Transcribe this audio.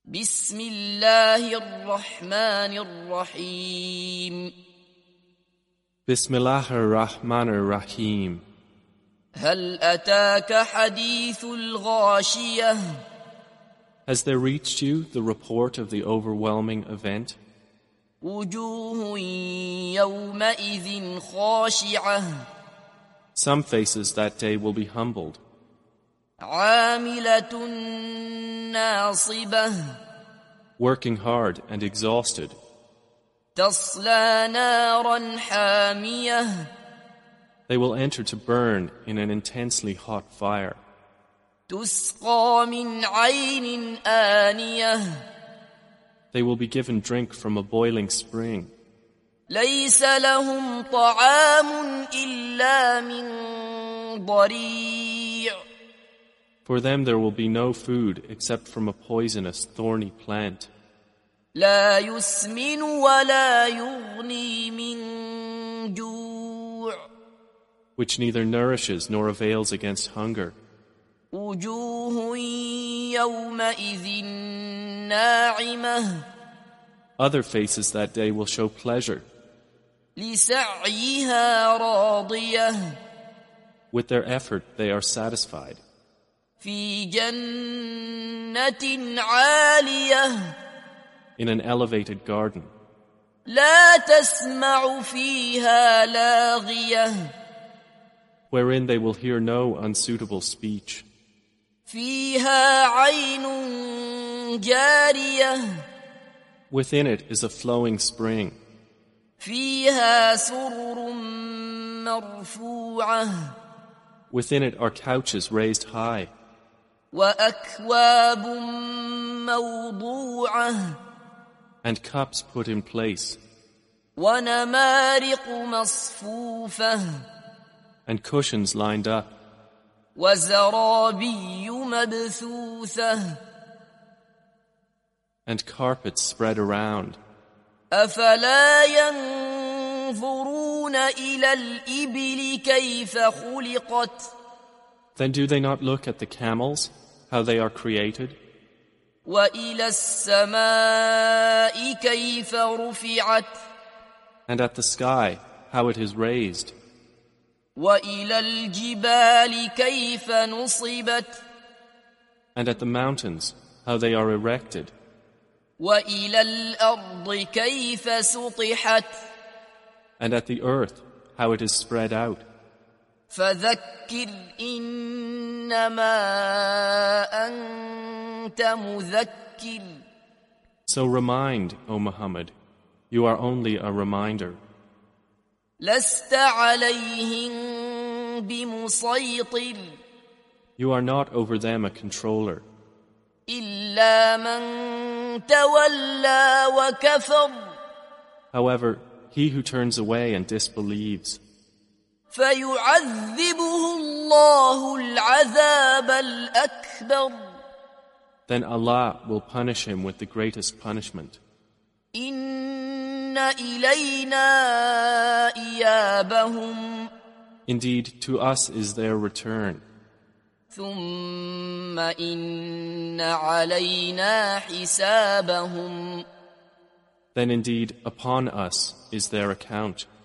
بسم الله الرحمن الرحيم بسم الله الرحمن الرحيم هل أتاك حديث الغاشية Has there reached you the report of the overwhelming event? وجوه يومئذ خاشعة Some faces that day will be humbled, عاملة ناصبة working hard and exhausted. تصلى نارا حامية They will enter to burn in an intensely hot fire. تسقى من عين آنية They will be given drink from a boiling spring. ليس لهم طعام إلا من ضريع For them there will be no food except from a poisonous, thorny plant, لا يسمن ولا يغني من جوع which neither nourishes nor avails against hunger. وجوه يومئذ ناعمة Other faces that day will show pleasure. لسعيها راضية With their effort they are satisfied. في جنة عالية In an elevated garden, لا تسمع فيها لاغية wherein they will hear no unsuitable speech. فيها عين جارية Within it is a flowing spring. فيها سرر مرفوعة Within it are couches raised high, وأكواب موضوعة and cups put in place, ونمارق مصفوفة and cushions lined up, وزرابي مبثوثة and carpets spread around. أفلا ينظرون إلى الإبل كيف خلقت Then do they not look at the camels, how they are created, وإلى السماء كيف رفعت and at the sky, how it is raised, وإلى الجبال كيف نصبت and at the mountains, how they are erected, وإلى الأرض كيف سطحت and at the earth, how it is spread out. فذكر إنما أنت مذكر So remind, O Muhammad, you are only a reminder. لست عليهم بمسيطر You are not over them a controller, إلا من تولى وكفر however, he who turns away and disbelieves. فيعذبه الله العذاب الأكبر Then Allah will punish him with the greatest punishment. إن إلينا إيابهم Indeed, to us is their return. ثم إن علينا حسابهم Then indeed, upon us is their account.